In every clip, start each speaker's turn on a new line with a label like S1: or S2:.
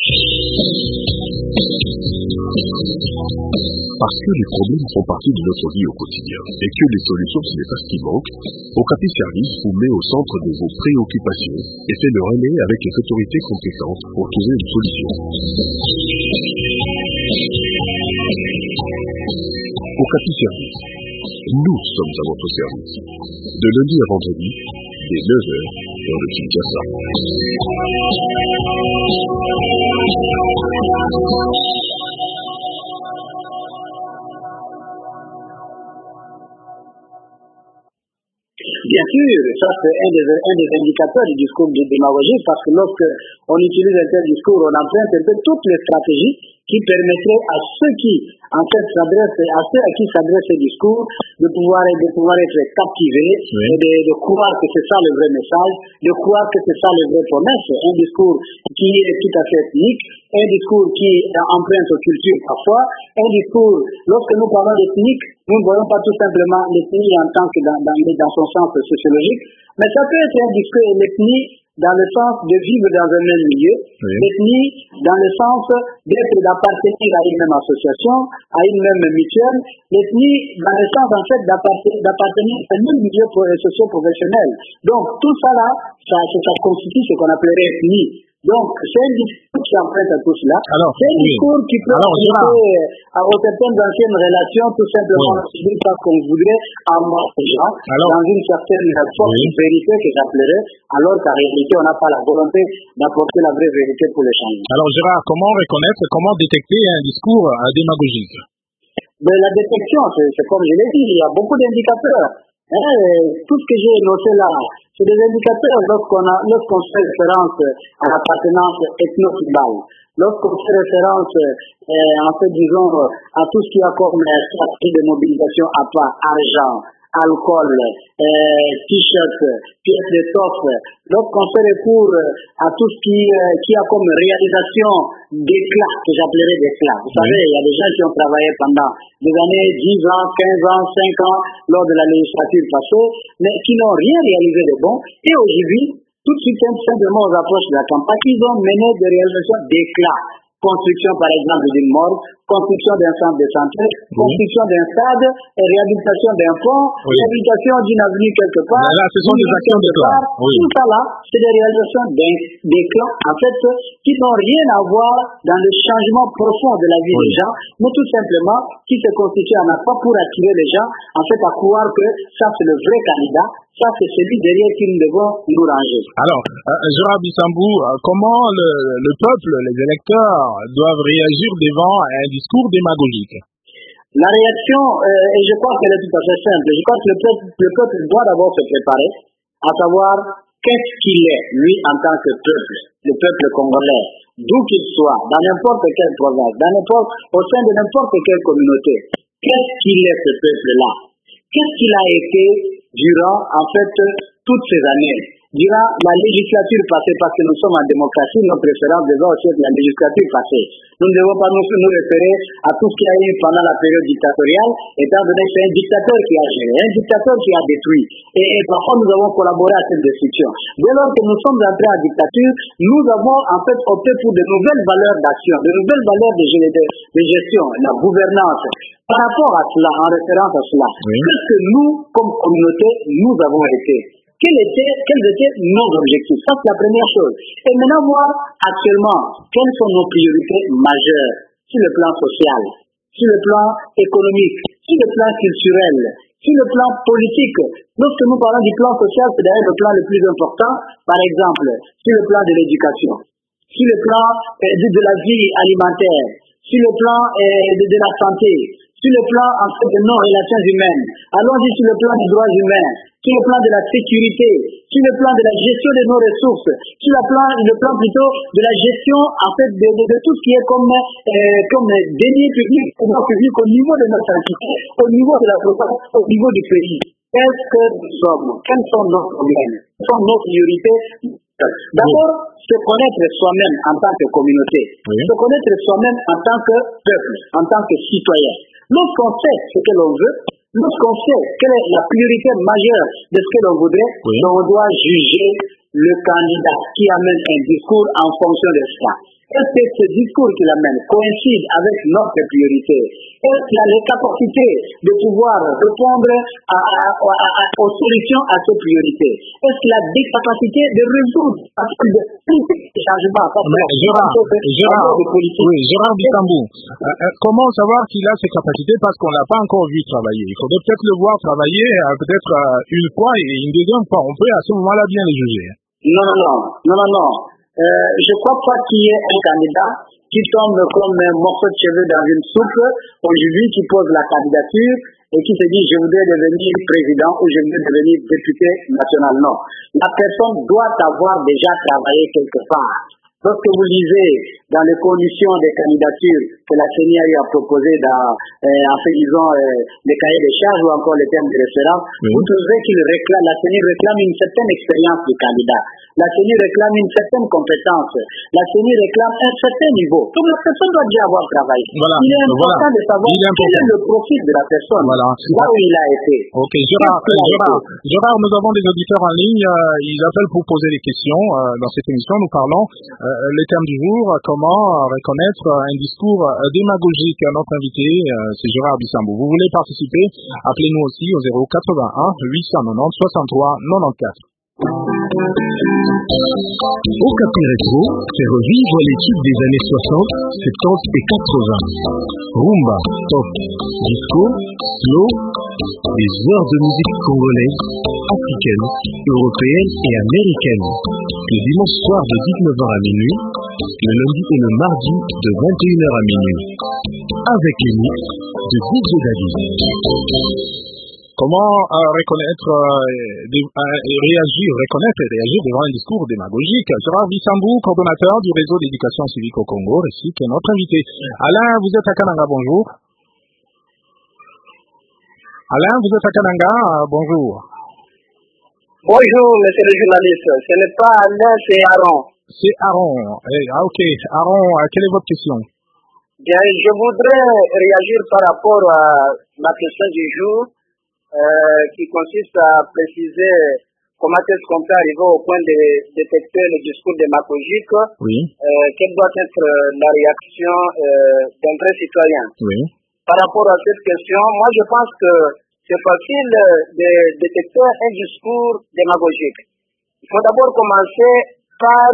S1: Parce que les problèmes font partie de notre vie au quotidien et que les solutions, ce n'est pas ce qui manque, Okapi Service vous met au centre de vos préoccupations et fait le relais avec les autorités compétentes pour trouver une solution. Okapi Service. Nous sommes à votre service. De lundi à vendredi, dès 9h, heure de Kinshasa.
S2: Bien sûr, ça c'est un des indicateurs du discours de démagogie, parce que lorsque on utilise un tel discours, on emprunte un peu toutes les stratégies qui permettraient à ceux qui, en fait, à ceux à qui s'adresse ce discours, de pouvoir être captivés, et de croire que c'est ça le vrai message, de croire que c'est ça le vrai promesse. Un discours qui est tout à fait ethnique, un discours qui emprunte aux cultures parfois, un discours, lorsque nous parlons d'ethnique, nous ne voyons pas tout simplement l'ethnie en tant que dans son sens sociologique, mais ça peut être un discours l'ethnie dans le sens de vivre dans un même milieu, l'ethnie dans le sens d'appartenir à une même association, à une même mutuelle, l'ethnie dans le sens en fait d'appartenir à un même milieu socio-professionnel. Donc tout ça là, ça constitue ce qu'on appellerait ethnie. Donc, c'est un discours qui emprunte à tout cela. C'est un discours qui peut emprunter aux certaines anciennes relations, tout simplement, parce qu'on voudrait avoir les gens dans une certaine forme de vérité que j'appellerais, alors qu'en réalité, on n'a pas la volonté d'apporter la vraie vérité pour les gens.
S3: Alors, Gérard, comment reconnaître, comment détecter un discours démagogique?
S2: La détection, c'est comme je l'ai dit, il y a beaucoup d'indicateurs. Tout ce que j'ai noté là, c'est des indicateurs lorsqu'on fait référence à l'appartenance ethno-tribale, lorsqu'on fait référence, en fait, disons, à tout ce qui a comme stratégie de mobilisation à part argent, alcool, t-shirt, pièces d'étoffe, lorsqu'on fait recours à tout ce qui a comme réalisation d'éclat, que j'appellerais d'éclat. Vous savez, il y a des gens qui ont travaillé pendant des années, 10 ans, 15 ans, 5 ans, lors de la législature passée, mais qui n'ont rien réalisé de bon, et aujourd'hui, tout de suite, simplement aux approches de la campagne, ils ont mené des réalisations d'éclat. Construction, par exemple, d'une morgue, construction d'un centre de santé, construction d'un stade, réhabilitation d'un pont, réhabilitation d'une avenue quelque part.
S3: Là, ce sont des actions d'éclat.
S2: Tout ça là, c'est des réalisations d'éclat, en fait, qui n'ont rien à voir dans le changement profond de la vie des gens, mais tout simplement, qui se constituent en pas pour attirer les gens, en fait, à croire que ça, c'est le vrai candidat. Ça, c'est celui derrière qui nous devons nous ranger.
S3: Alors, Gérard Bissambou, comment le peuple, les électeurs, doivent réagir devant un discours démagogique?
S2: La réaction, et je crois qu'elle est tout à fait simple. Je crois que le peuple doit d'abord se préparer à savoir qu'est-ce qu'il est, lui, en tant que peuple, le peuple congolais, d'où qu'il soit, dans n'importe quelle province, au sein de n'importe quelle communauté. Qu'est-ce qu'il est, ce peuple-là? Qu'est-ce qu'il a été durant, en fait, toutes ces années, durant la législature passée, parce que nous sommes en démocratie, notre référence devrait aussi être la législature passée. Nous ne devons pas nous référer à tout ce qu'il y a eu pendant la période dictatoriale, étant donné que c'est un dictateur qui a géré, un dictateur qui a détruit. Et parfois, nous avons collaboré à cette destruction. Dès lors que nous sommes entrés en dictature, nous avons en fait opté pour de nouvelles valeurs d'action, de nouvelles valeurs de gestion, la gouvernance. Par rapport à cela, en référence à cela, qu'est-ce que nous, comme communauté, nous avons été? Quels étaient nos objectifs? Ça, c'est la première chose. Et maintenant, voir actuellement, quelles sont nos priorités majeures sur le plan social, sur le plan économique, sur le plan culturel, sur le plan politique. Lorsque nous parlons du plan social, c'est d'ailleurs le plan le plus important, par exemple, sur le plan de l'éducation, sur le plan de la vie alimentaire, sur le plan de la santé, sur le plan en fait de nos relations humaines, allons-y sur le plan des droits humains, sur le plan de la sécurité, sur le plan de la gestion de nos ressources, sur le plan plutôt de la gestion en fait de tout ce qui est comme deniers publics au niveau de notre entité, au niveau de la province, au niveau du pays. Qu'est-ce que nous sommes? Quels sont nos problèmes? Quelles sont nos priorités? D'abord, se connaître soi-même en tant que communauté, se connaître soi-même en tant que peuple, en tant que citoyen. Lorsqu'on sait ce que l'on veut, lorsqu'on sait quelle est la priorité majeure de ce que l'on voudrait, on doit juger le candidat qui amène un discours en fonction de cela. Est-ce que ce discours qu'il amène coïncide avec notre priorité? Est-ce qu'il a les capacités de pouvoir répondre aux solutions à ces priorités? Est-ce qu'il a des capacités de résoudre les changements?
S3: Gérard Bissambou, comment savoir qu'il a ces capacités parce qu'on l'a pas encore vu travailler? Il faudrait peut-être le voir travailler peut-être une fois et une deuxième fois. On peut à ce moment-là bien le juger.
S2: Non. Je crois pas qu'il y ait un candidat qui tombe comme un morceau de cheveux dans une soupe aujourd'hui, qui pose la candidature et qui se dit je voudrais devenir président ou je voudrais devenir député national. Non. La personne doit avoir déjà travaillé quelque part. Lorsque vous lisez dans les conditions des candidatures que la CENI a eu à proposer en faisant les cahiers de charges ou encore les termes de référence, vous trouverez la CENI réclame une certaine expérience du candidat. La CENI réclame une certaine compétence. La CENI réclame un certain niveau. Donc la personne doit déjà avoir travaillé. Il est important de savoir quel est le profil de la personne, là où il a été.
S3: Ok, Gérard, nous avons des auditeurs en ligne. Ils appellent pour poser des questions. Dans cette émission, nous parlons le thème du jour, comment reconnaître un discours démagogique. Notre invité, c'est Gérard Bissambou. Vous voulez participer? Appelez-nous aussi au 081 890 63 94.
S4: Okapi Rétro fait revivre les tubes des années 60, 70 et 80. Rumba, pop, disco, slow, des heures de musique congolaise, africaine, européenne et américaine. Le dimanche soir de 19h à minuit, le lundi et le mardi de 21h à minuit. Avec les mix de DJ Daddy.
S3: Comment reconnaître et réagir devant un discours démagogique? Gérard Bissambou, coordonnateur du réseau d'éducation civique au Congo, ainsi que notre invité. Alain, vous êtes à Kananga, bonjour. Alain, vous êtes à Kananga, bonjour.
S2: Bonjour, monsieur le journaliste. Ce n'est pas Alain, c'est Aaron.
S3: C'est Aaron. Ok. Aaron, quelle est votre question?
S2: Bien, je voudrais réagir par rapport à ma question du jour. Qui consiste à préciser comment est-ce qu'on peut arriver au point de détecter le discours démagogique.
S3: Oui.
S2: Quelle doit être la réaction d'un vrai citoyen.
S3: Oui.
S2: Par rapport à cette question, moi je pense que c'est facile de détecter un discours démagogique. Il faut d'abord commencer par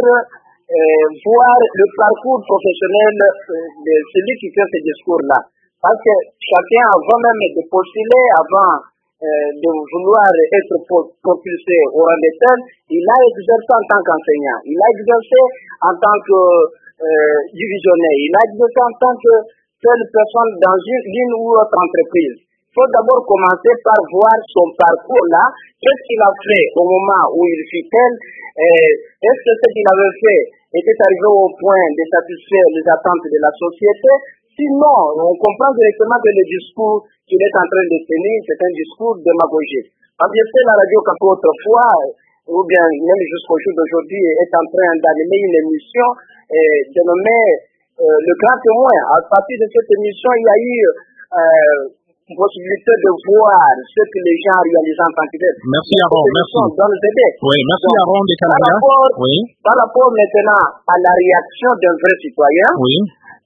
S2: voir le parcours professionnel de celui qui fait ce discours-là. Parce que chacun, avant même de postuler, avant de vouloir être propulsé au rang de tel, il a exercé en tant qu'enseignant, il a exercé en tant que divisionnaire, il a exercé en tant que telle personne dans une ou autre entreprise. Il faut d'abord commencer par voir son parcours là, qu'est-ce qu'il a fait au moment où il fut tel, est-ce que ce qu'il avait fait était arrivé au point de satisfaire les attentes de la société. Sinon, on comprend directement que le discours qu'il est en train de tenir, c'est un discours démagogique. Parce que c'est la radio Capo autrefois, ou bien même jusqu'au jour d'aujourd'hui, est en train d'animer une émission dénommée Le Grand Témoin. À partir de cette émission, il y a eu une possibilité de voir ce que les gens réalisent en tant que tel.
S3: Merci Aaron, merci. Oui, merci Aaron de Canada.
S2: Par rapport maintenant à la réaction d'un vrai citoyen,
S3: oui.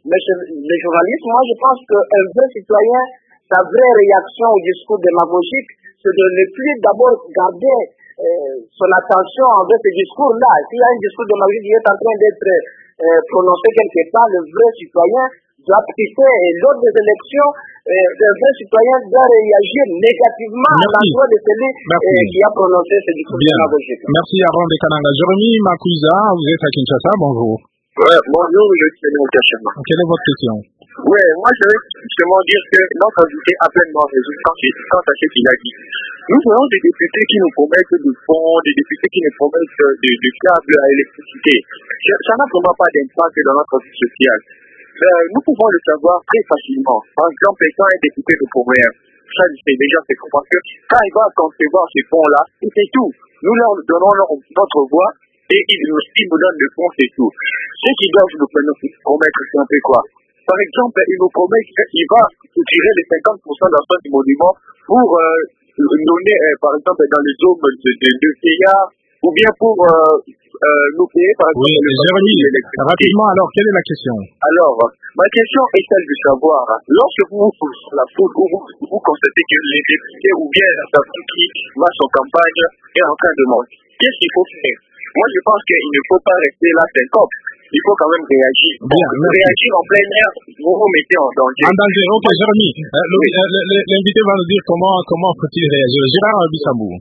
S2: Le journaliste, moi je pense qu'un vrai citoyen, sa vraie réaction au discours démagogique, c'est de ne plus d'abord garder son attention envers ce discours-là. S'il y a un discours démagogique qui est en train d'être prononcé quelque part, le vrai citoyen doit participer. Et lors des élections, le vrai citoyen doit réagir négativement à l'endroit de celui qui a prononcé ce discours démagogique.
S3: Merci Aaron de Kananga. Jérémy Makuiza, vous êtes à Kinshasa, bonjour.
S5: Ouais, bonjour, je suis Léon Kachema.
S3: Quelle est votre question?
S5: Ouais, moi je vais justement dire que notre invité a pleinement raison quant à ce qu'il a dit. Nous voyons des députés qui nous promettent du fonds, des députés qui nous promettent de câbles à l'électricité. Ça n'a vraiment pas d'impact dans notre vie sociale. Nous pouvons le savoir très facilement. Par exemple, étant un député de Pomère, ça c'est déjà fait comprendre que quand il va concevoir ces fonds-là, c'est tout. Nous leur donnons notre voix. Et ils nous donnent le fond, c'est tout. Ceux qui doivent nous promettre, c'est un peu quoi? Par exemple, ils nous promettent qu'il va tirer les 50% d'argent du monument pour donner, par exemple, dans les zones de CA, ou bien pour nos pays, par exemple.
S3: Oui, Jérémy, rapidement, alors, quelle est la question?
S5: Alors, ma question est celle de savoir, lorsque vous faites la faute, vous constatez que les députés ou bien la personne qui marche en campagne est en train de mentir, qu'est-ce qu'il faut faire? Moi, je pense qu'il ne faut pas rester là 50. Il faut quand même réagir.
S3: Bien,
S5: réagir en plein air, vous vous mettez en danger.
S3: En danger, ok, Jérémy. L'invité va nous dire comment faut-il réagir. Gérard Bissambou.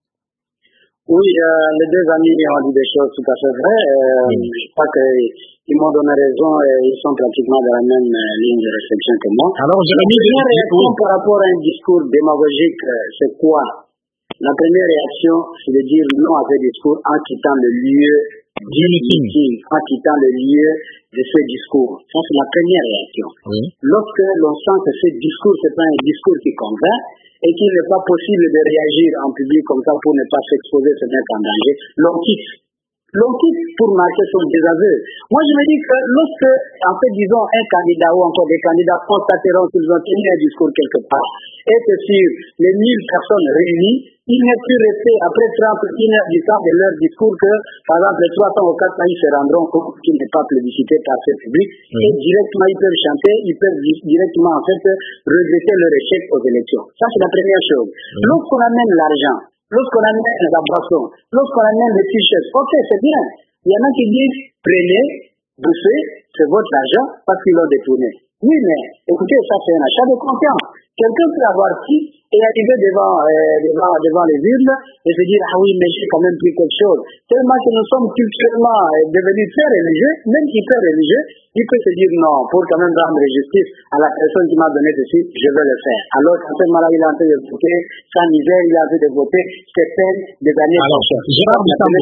S2: Oui, les deux amis ont dit des choses tout à fait vraies. Je crois qu'ils m'ont donné raison et ils sont pratiquement dans la même ligne de réflexion que moi.
S3: Alors, Jérémy,
S2: la première réaction par rapport à un discours démagogique, c'est quoi? La première réaction, c'est de dire non à ce discours en quittant le lieu du meeting, en quittant le lieu de ce discours. Ça, c'est la première réaction.
S3: Oui.
S2: Lorsque l'on sent que ce discours, c'est pas un discours qui convainc, et qu'il n'est pas possible de réagir en public comme ça pour ne pas s'exposer, se mettre en danger, l'on quitte. L'on quitte pour marquer son désaveu. Moi, je me dis que lorsque, en fait, disons, un candidat ou encore des candidats constateront qu'ils ont tenu un discours quelque part, et que sur les 1000 personnes réunies, il n'est plus resté après 31 heures du temps de leur discours que, par exemple, les 300 ou 400, ils se rendront compte qu'il n'est pas plébiscité par ce public, et directement, ils peuvent chanter, ils peuvent directement, en fait, regretter leur échec aux élections. Ça, c'est la première chose. Lorsqu'on amène l'argent, lorsqu'on amène la boisson, lorsqu'on amène les t-shirts, ok, c'est bien. Il y en a qui disent, prenez, bouffez, c'est votre argent parce qu'ils l'ont détourné. Oui, mais écoutez, ça c'est un achat de confiance. Quelqu'un peut avoir pris et arriver devant les urnes et se dire, ah oui, mais j'ai quand même pris quelque chose. Tellement que nous sommes culturellement devenus très religieux, même hyper religieux, il peut se dire non, pour quand même rendre justice à la personne qui m'a donné ceci, je vais le faire. Alors, quand ce malade, il a en train de voter, sans misère, il a envie de voter, c'est peine des années.
S3: Alors, Gérard Bissambou.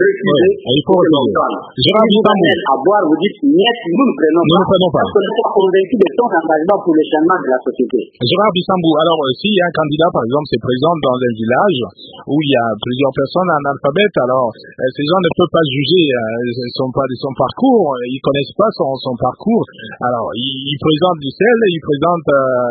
S3: Il faut répondre. Gérard Bissambou.
S2: À boire, vous dites, niet, nous ne prenons pas. Parce que nous sommes convaincus de ton engagement pour le changement de la société.
S3: Gérard Bissambou, alors, s'il y a un candidat, par exemple, se présente dans un village où il y a plusieurs personnes analphabètes, alors, ces gens ne peuvent pas juger son parcours, ils connaissent pas son parcours. Alors, il présente du sel, il présente,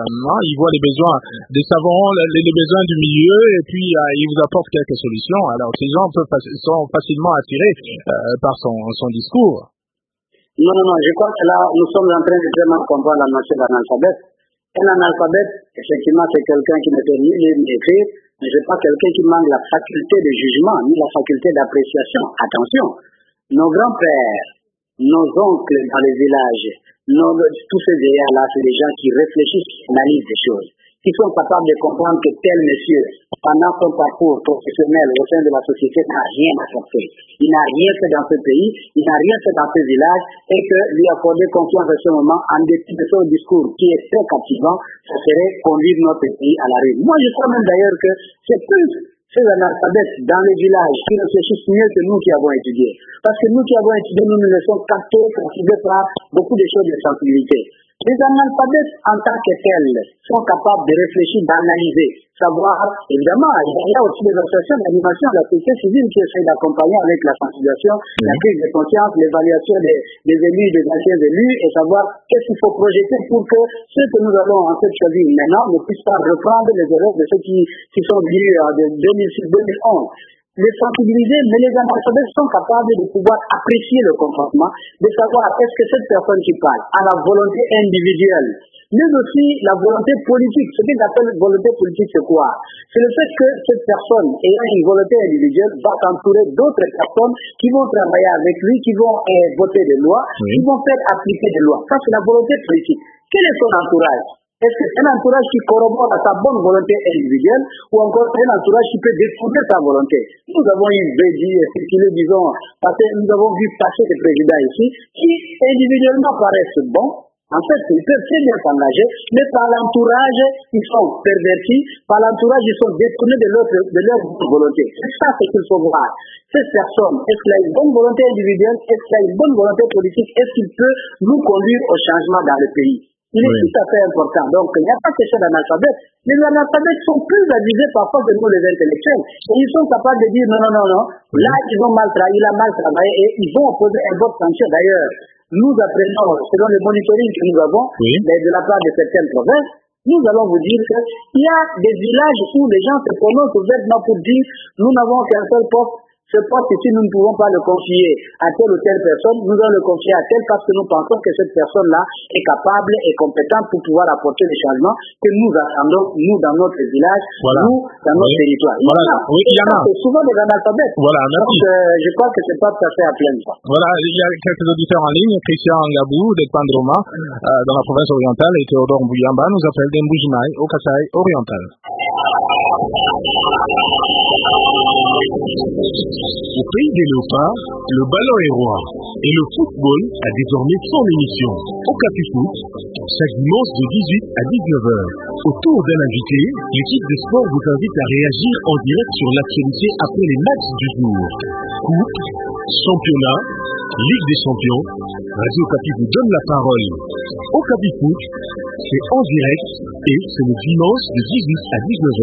S3: il voit les besoins des savants, les besoins du milieu, et puis il vous apporte quelques solutions. Alors, ces gens sont facilement attirés par son discours.
S2: Non, je crois que là, nous sommes en train de vraiment comprendre la notion d'analphabète. Un analphabète, effectivement, c'est quelqu'un qui ne peut ni lire ni écrire, mais c'est pas quelqu'un qui manque la faculté de jugement, ni la faculté d'appréciation. Attention, nos grands-pères, nos oncles dans les villages, tous ces vieillards-là, c'est des gens qui réfléchissent, qui analysent des choses, qui sont capables de comprendre que tel monsieur, pendant son parcours professionnel au sein de la société, n'a rien apporté. Il n'a rien fait dans ce pays, il n'a rien fait dans ce village, et que lui accorder confiance à ce moment, en dépit de son discours qui est très captivant, ça serait conduire notre pays à la rue. Moi, je crois même d'ailleurs que c'est plus ces analphabètes dans les villages qui réfléchissent mieux que nous qui avons étudié. Parce que nous qui avons étudié, nous nous laissons capter par beaucoup de choses de sensibilité. Les analphabètes en tant que tels sont capables de réfléchir, d'analyser, savoir, évidemment, il y a aussi des associations d'animation de la société civile qui essayent d'accompagner avec la sensibilisation, la prise de conscience, l'évaluation des élus, des anciens élus, et savoir qu'est-ce qu'il faut projeter pour que ceux que nous allons en fait choisir maintenant ne puissent pas reprendre les erreurs de ceux qui sont venus de 2006-2011. Les sensibiliser, mais les analphabètes sont capables de pouvoir apprécier le comportement, de savoir est-ce que cette personne qui parle a la volonté individuelle, mais aussi la volonté politique. Ce qu'ils appellent volonté politique, c'est quoi? C'est le fait que cette personne ayant une volonté individuelle va s'entourer d'autres personnes qui vont travailler avec lui, qui vont voter des lois, qui vont faire appliquer des lois. Ça, c'est la volonté politique. Quel est son entourage? Est-ce que c'est un entourage qui corrobore à sa bonne volonté individuelle ou encore c'est un entourage qui peut détourner sa volonté? Nous avons eu circulé, disons, parce que nous avons vu passer des présidents ici qui individuellement paraissent bons. En fait, ils peuvent très bien s'engager, mais par l'entourage, ils sont pervertis, par l'entourage, ils sont détournés de leur volonté. C'est ça ce qu'il faut voir. Cette personne, est-ce qu'elle a une bonne volonté individuelle? Est-ce qu'elle a une bonne volonté politique? Est-ce qu'il peut nous conduire au changement dans le pays? Il est tout à fait important. Donc, il n'y a pas question d'analphabètes. Les analphabètes sont plus avisés parfois que nous, les intellectuels. Et ils sont capables de dire non. Là, ils ont mal travaillé, il a mal travaillé et ils vont opposer un vote censure. D'ailleurs, nous apprenons, selon le monitoring que nous avons, de la part de certaines provinces, nous allons vous dire qu'il y a des villages où les gens se prononcent ouvertement pour dire nous n'avons qu'un seul poste, ce poste ici, nous ne pouvons pas le confier à telle ou telle personne, nous allons le confier à telle parce que nous pensons que cette personne-là est capable et compétente pour pouvoir apporter les changements que nous attendons, nous, dans notre village, nous, dans notre territoire. C'est souvent des analphabètes.
S3: Voilà, merci.
S2: Donc, je crois que c'est pas tout à fait à plein temps.
S3: Voilà, il y a quelques auditeurs en ligne. Christian Ngabou, de Pandroma, dans la province orientale, et Théodore Mbouyamba nous appelle d'Mbujimai, au Kasaï oriental.
S4: Au pays des léopards, le ballon est roi et le football a désormais son émission. Au Capi Foot, chaque dimanche de 18 à 19h. Autour d'un invité, l'équipe de sport vous invite à réagir en direct sur l'actualité après les matchs du jour. Coupe, championnat, Ligue des champions, Radio Capi vous donne la parole. Au Capi Foot, c'est en direct et c'est le dimanche de 18 à 19h.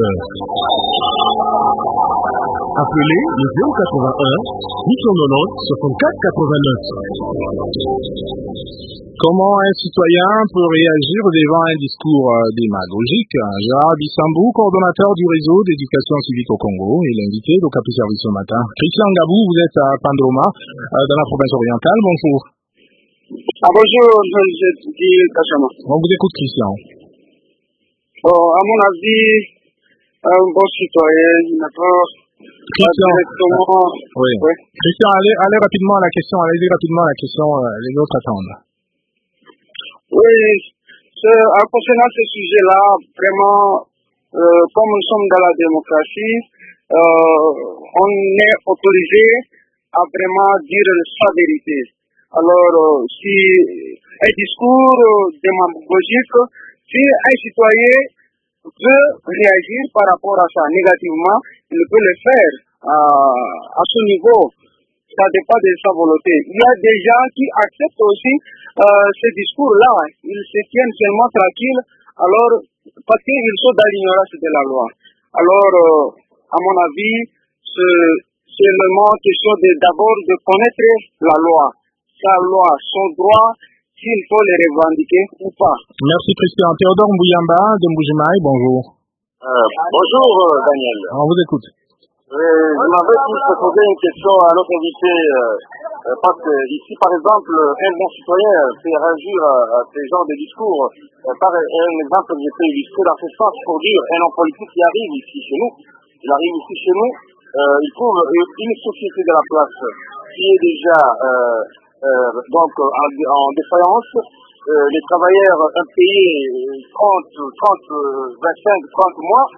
S4: Appelez le 081 890 64 89.
S3: Comment un citoyen peut réagir devant un discours démagogique? Gérard Bissambou, coordonnateur du réseau d'éducation civique au Congo, et l'invité au Capi Service ce matin. Christian Ngabou, vous êtes à Pandroma, dans la province orientale. Bonjour.
S5: Bonjour, je dis Kachama.
S3: On vous écoute, Christian.
S5: À mon avis, un bon citoyen,
S3: Christian, oui. Christian, allez rapidement à la question, allez-y rapidement à la question, les autres attendent.
S5: Oui, concernant ce sujet-là, vraiment, comme nous sommes dans la démocratie, on est autorisé à vraiment dire sa vérité. Alors, si un discours démagogique, si un citoyen veut réagir par rapport à ça négativement, il peut le faire à ce niveau. Ça dépend de sa volonté. Il y a des gens qui acceptent aussi ce discours-là. Ils se tiennent seulement tranquilles, alors parce qu'ils sont dans l'ignorance de la loi. Alors, à mon avis, c'est vraiment question d'abord de connaître la loi. Sa loi, son droit, s'il faut les revendiquer ou pas.
S3: Merci Christian. Théodore Mbouyamba de Mbujimai, bonjour.
S5: Bonjour Daniel.
S3: On vous écoute.
S5: Je m'avais posé une question à notre invité, parce que ici, par exemple, un bon citoyen fait réagir à ces genres de discours. Par un exemple que j'ai fait illustrer dans ce sens pour dire un homme politique qui arrive ici chez nous, il trouve une société de la place qui est déjà donc en défaillance. Les travailleurs impayés 25, 30 mois,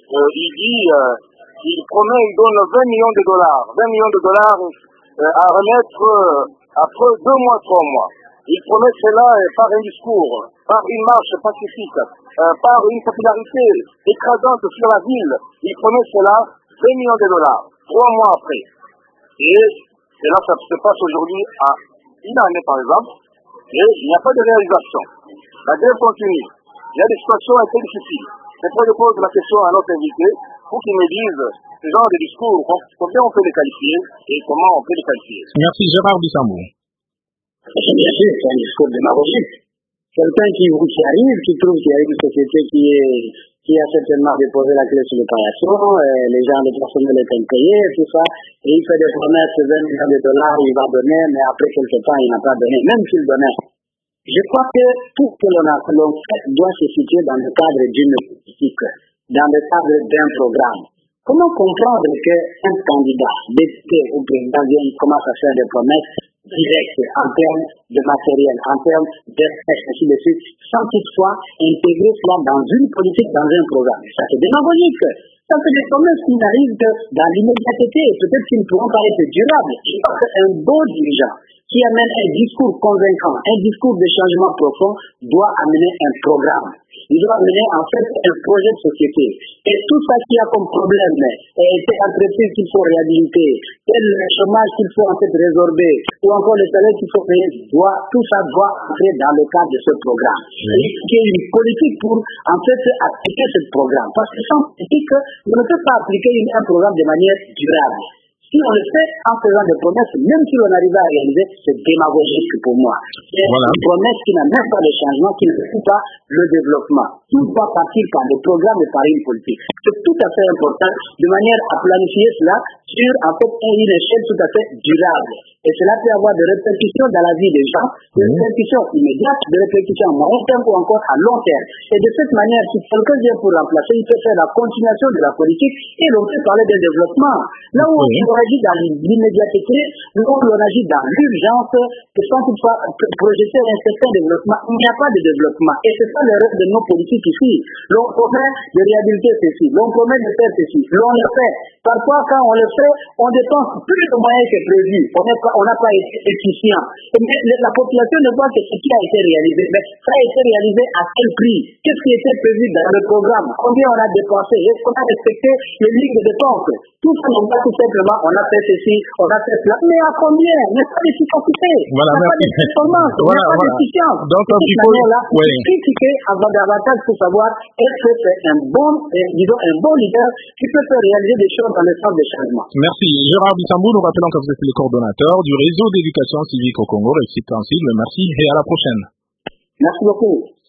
S5: il donne 20 millions de dollars. 20 millions de dollars à remettre après 2 mois, 3 mois. Il promet cela par un discours, par une marche pacifique, par une popularité écrasante sur la ville. Il promet cela 20 millions de dollars, 3 mois après. Et là, ça se passe aujourd'hui à une année, par exemple, et il n'y a pas de réalisation. La grève continue. Il y a des situations un peu difficiles. C'est pourquoi je pose la question à notre invité pour qu'il me dise ce genre de discours, combien on peut les qualifier et comment on peut les qualifier.
S3: Merci Gérard Bissambou.
S2: Bien sûr, c'est un discours démagogique. Quelqu'un qui arrive, qui trouve qu'il y a une société qui a certainement déposé la clé sur l'opération, les gens, le personnel est impayé, tout ça, et il fait des promesses de 20 millions de dollars, il va donner, mais après quelque temps, il n'a pas donné, même s'il donnait. Je crois que tout ce que l'on fait doit se situer dans le cadre d'une politique, dans le cadre d'un programme. Comment comprendre qu'un candidat, député ou président commence à faire des promesses directes en termes de matériel, en termes d'espèces, ainsi de suite, sans toutefois intégrer cela dans une politique, dans un programme? Ça, c'est démagogique. Ça, c'est des promesses qui n'arrivent que dans l'immédiateté. Peut-être qu'ils ne pourront pas être durables. Un beau dirigeant qui amène un discours convaincant, un discours de changement profond, doit amener un programme. Il doit amener en fait un projet de société. Et tout ça qui a comme problème, ces entreprises qu'il faut réhabiliter, le chômage qu'il faut en fait résorber, ou encore le salaire qu'il faut payer, tout ça doit entrer dans le cadre de ce programme. Et il y a une politique pour en fait appliquer ce programme. Parce que sans politique, on ne peut pas appliquer un programme de manière durable. Si on le fait en faisant des promesses, même si on arrive à réaliser, c'est démagogique pour moi. C'est une promesse qui n'a même pas de changement, qui ne fait pas le développement. Tout doit partir par des programmes et par une politique. C'est tout à fait important, de manière à planifier cela sur en fait une échelle tout à fait durable. Et cela peut avoir des répercussions dans la vie des gens, des répercussions immédiates, des répercussions à moyen terme ou encore à long terme. Et de cette manière, si quelqu'un vient pour remplacer, il peut faire la continuation de la politique et l'on peut parler de développement. Là où on agit dans l'immédiateté, là où on agit dans l'urgence, que sans toutefois projeter un certain développement, il n'y a pas de développement. Et c'est ça l'erreur de nos politiques ici. L'on promet de réhabiliter ceci, l'on promet de faire ceci, l'on le fait. Parfois, quand on le fait, on dépense plus de moyens que prévu. On n'a pas été efficient. Mais la population ne voit que ce qui a été réalisé. Mais ça a été réalisé à quel prix? Qu'est-ce qui était prévu dans le programme? Combien on a dépensé? Est-ce qu'on a respecté les lignes de dépenses? Tout ça, on voit tout simplement, on a fait ceci, on a fait cela. Mais à combien? Il n'y a pas d'efficacité.
S3: Voilà,
S2: il n'y a pas de performance. Il n'y a pas d'efficience.
S3: Donc,
S2: de cette manière-là, critiquer avant davantage pour savoir est-ce que c'est un bon leader qui peut faire réaliser des choses dans le sens des changements.
S3: Merci. Gérard Bissambou, nous rappelons que vous êtes le coordonnateur du réseau d'éducation civique au Congo, récit sensible. Merci et à la prochaine.
S2: Merci beaucoup.